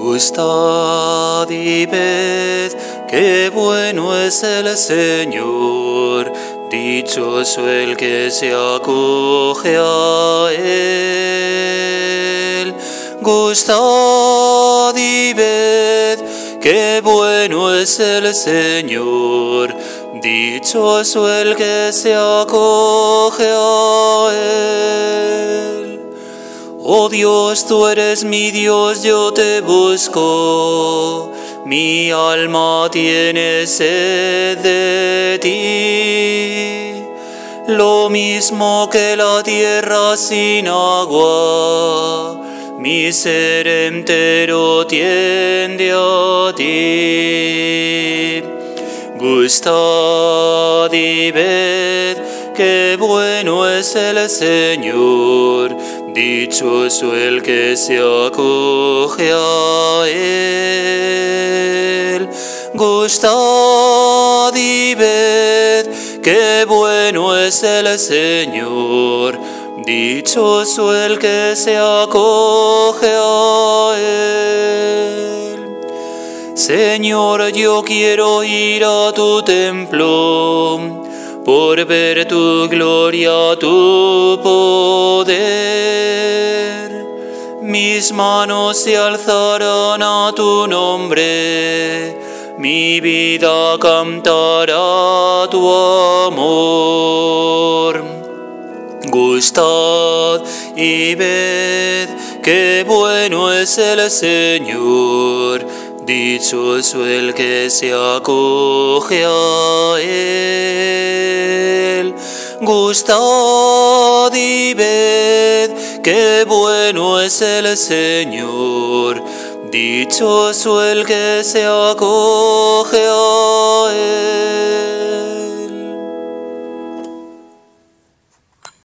Gustad y ved, qué bueno es el Señor, dichoso el que se acoge a Él. Gustad y ved, qué bueno es el Señor, dichoso el que se acoge a Él. Oh Dios, tú eres mi Dios, yo te busco, mi alma tiene sed de ti. Lo mismo que la tierra sin agua, mi ser entero tiende a ti. Gustad y ved, qué bueno es el Señor, dichoso el que se acoge a Él. Gustad y ved, qué bueno es el Señor, dichoso el que se acoge a Él. Señor, yo quiero ir a tu templo, por ver tu gloria, tu poder. Mis manos se alzarán a tu nombre, mi vida cantará tu amor. Gustad y ved, qué bueno es el Señor, dichoso el que se acoge a Él. Gustad y ved, qué bueno es el Señor, dichoso el que se acoge a Él.